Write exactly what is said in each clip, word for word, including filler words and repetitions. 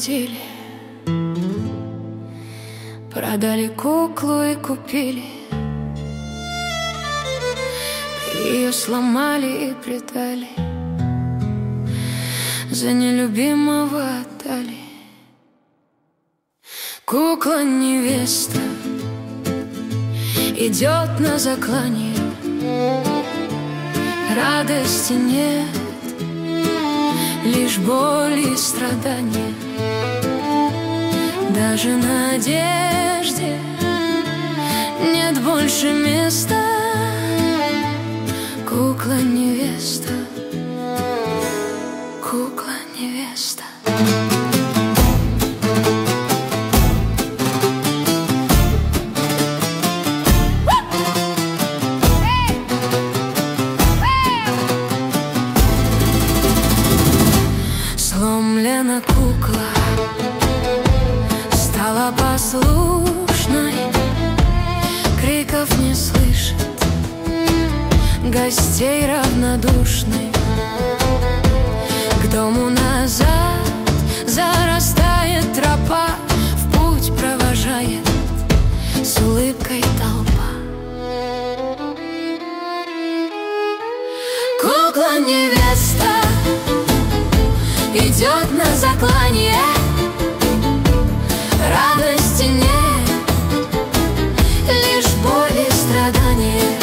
простили, продали куклу и купили. Ее сломали и предали, за нелюбимого отдали. Кукла-невеста идет на заклание, радости нет, лишь боль и страдания. Даже надежде нет больше места. Кукла-невеста, кукла-невеста. Сломлена кукла, стала послушной, криков не слышит, гостей равнодушной. К дому назад зарастает тропа, в путь провожает с улыбкой толпа. Кукла-невеста идет на заклание, радости нет, лишь боль и страдания.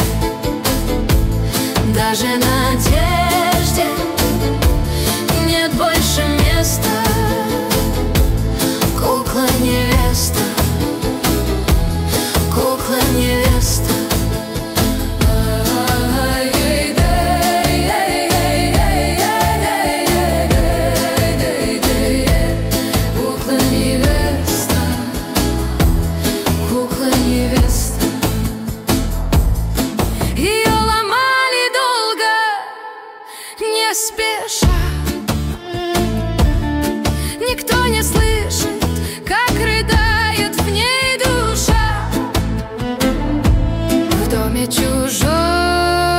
Даже надежде нет больше места. Кукла-невеста, кукла-невеста. Не спеша, никто не слышит, как рыдает в ней душа. В доме чужом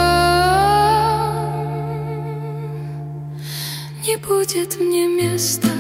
не будет мне места.